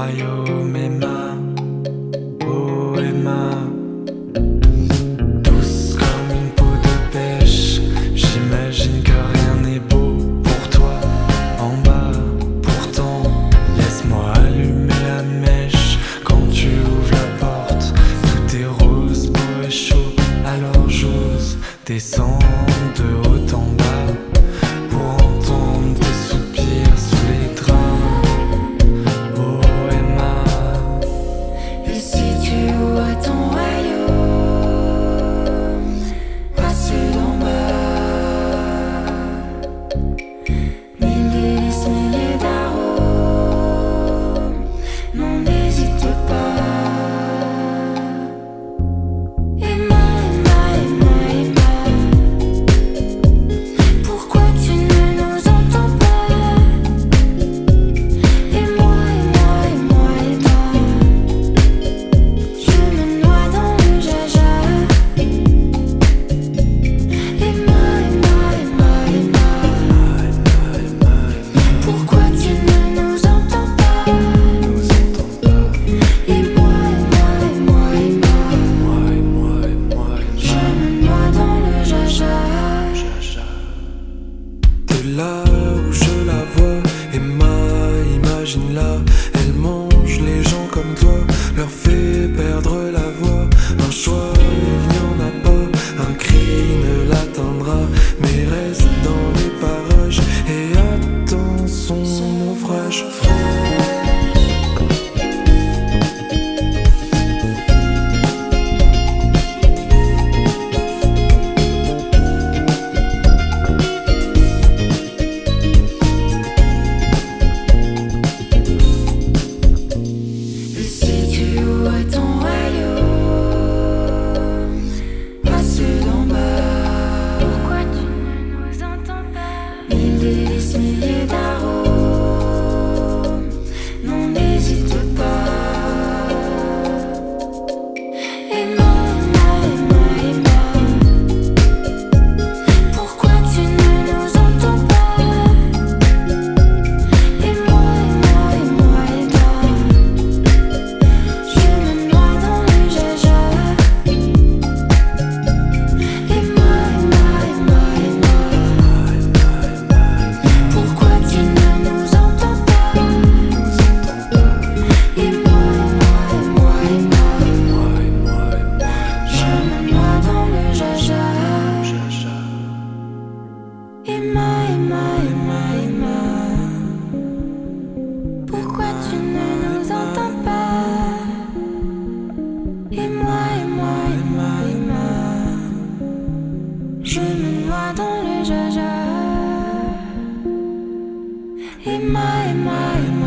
royaume, Emma, oh Emma. Douce comme une peau de pêche, j'imagine que rien n'est beau pour toi en bas. Pourtant, laisse-moi allumer la mèche. Quand tu ouvres la porte, tout est rose, beau et chaud. Alors j'ose descendre de haut en bas pour entendre tes soupirs sous les draps. Oh Emma. Et si tu vois ton royaume passer d'en bas, mille délices, milliers d'arômes, non n'hésite pas. Emma, Emma, Emma, Emma, pourquoi tu ne nous entends pas? Et moi, je me noie dans le jaja. Emma, Emma, Emma, pourquoi tu ne nous entends pas? Et moi, je me noie dans le jaja. De là où je la vois, Emma, imagine-la. Elle mange les gens comme toi, leur fait perdre la voix. Un choix, il n'y en a pas, un cri ne l'atteindra, mais reste dans les parages et attends son naufrage. Et si tu vois ton royaume passer d'en bas, pourquoi tu ne nous entends pas? Mille délices, milliers d'arômes, non n'hésite pas. Emma, Emma, pourquoi tu ne nous entends pas? Et moi, je me noie dans le jaja. Emma, pourquoi tu ne nous entends pas? Et moi, je me noie dans le jaja. Emma, pourquoi tu ne nous entends pas? Et moi, je me noie dans le jaja. Emma,